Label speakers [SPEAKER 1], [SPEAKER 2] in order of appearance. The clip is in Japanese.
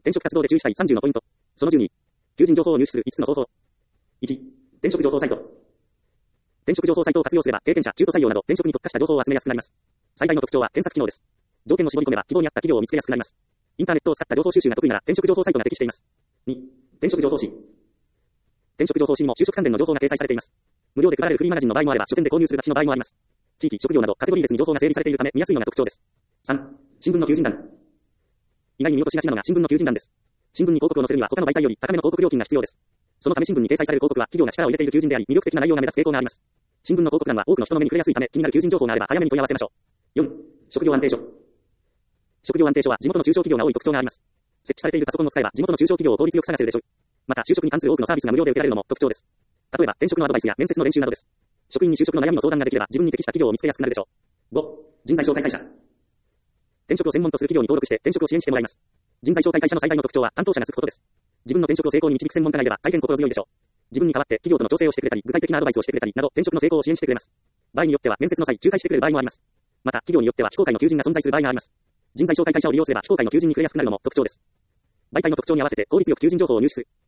[SPEAKER 1] 転職活動で注意したい30のポイント。その12。求人情報を入手する5つの方法。1、転職情報サイト。転職情報サイトを活用すれば、経験者、中途採用など転職に特化した情報を集めやすくなります。最大の特徴は検索機能です。条件を絞り込めば希望に合った企業を見つけやすくなります。インターネットを使った情報収集が得意なら転職情報サイトが適しています。2、転職情報誌。転職情報誌にも就職関連の情報が掲載されています。無料で配られるフリーマガジンの場合もあれば書店で購入する雑誌の場合もあります。地域、職業などカテゴリー別に情報が整理されているため見やすいのが特徴です。3、新聞の求人欄。意外に見落としがちなのが新聞の求人欄です。新聞に広告を載せるには他の媒体より高めの広告料金が必要です。そのため新聞に掲載される広告は企業が力を入れている求人であり魅力的な内容が目立つ傾向があります。新聞の広告欄は多くの人の目に触れやすいため気になる求人情報があれば早めに問い合わせましょう。4、職業安定所。職業安定所は地元の中小企業が多い特徴があります。設置されているパソコンを使えば地元の中小企業を効率よく探せるでしょう。また就職に関する多くのサービスが無料で受けられるのも特徴です。例えば転職のアドバイスや面接の練習などです。職員に就職の悩みの相談ができれば自分に適した企業を見つけやすくなるでしょう。5、人材紹介会社。転職を専門とする企業に登録して転職を支援してもらいます。人材紹介会社の最大の特徴は担当者がつくことです。自分の転職を成功に導く専門家がいれば大変心強いでしょう。自分に代わって企業との調整をしてくれたり具体的なアドバイスをしてくれたりなど転職の成功を支援してくれます。場合によっては面接の際仲介してくれる場合もあります。また企業によっては非公開の求人が存在する場合があります。人材紹介会社を利用すれば非公開の求人に触れやすくなるのも特徴です。媒体の特徴に合わせて効率よく求人情報を入手する。